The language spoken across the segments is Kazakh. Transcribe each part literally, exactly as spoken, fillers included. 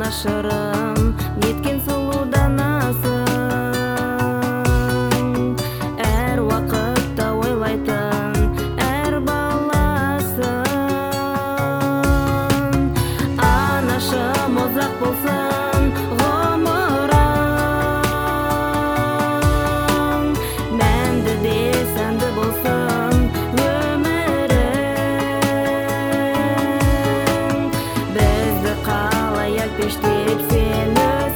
анашырым, неткен сұлудан асың. Әр уақытта ойлайтын әр баласын. Анашым ұзақ болсын ғұмырың, мәнді де сәнді болсын өмірің. Бізді қалай әлпештеп сен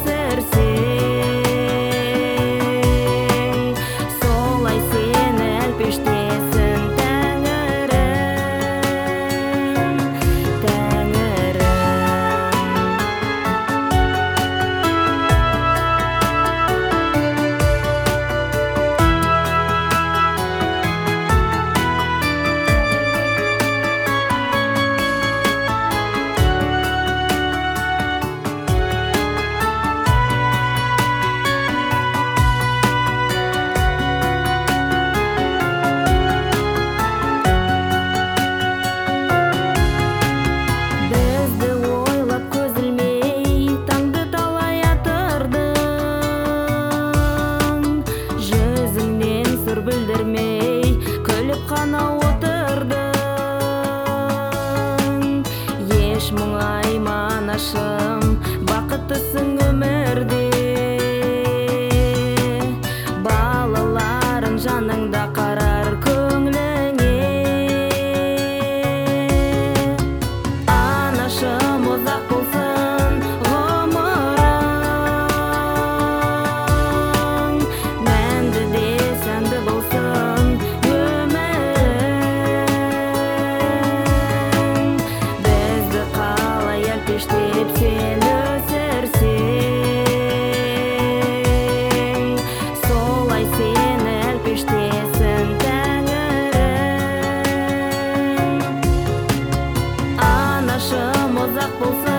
өсірсең, солай сені әлпештесін Тәңірім, Тәңірім. Бізді ойлап көз ілмей, таңды талай атырдың. Жүзіңнен сыр білдірмей, күліп қана отырдың. Еш мұңайма анашым, бақыттысың өмірде. Балаларың жаныңда қарар көңліңе. Анашым ұзақ болсын ғұмырың, мәнді де сәнді болсын өмірің. Бізді қалай әлпештеп сен өсірсең, солай сені әлпештесін Тәңірім. Анашым ұзақ болсын